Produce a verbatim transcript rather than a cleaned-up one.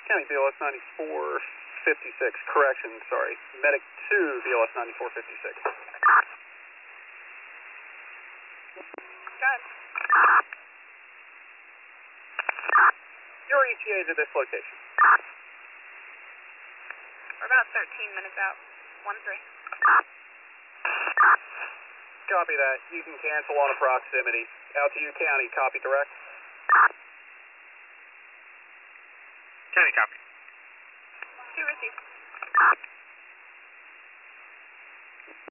County B L S ninety-four fifty-six, correction, sorry. Medic two B L S ninety-four fifty-six. Got it. Your E T A to this location. We're about thirteen minutes out. one three. Copy that. You can cancel on a proximity. Out to you, County. Copy direct. County copy. Two received.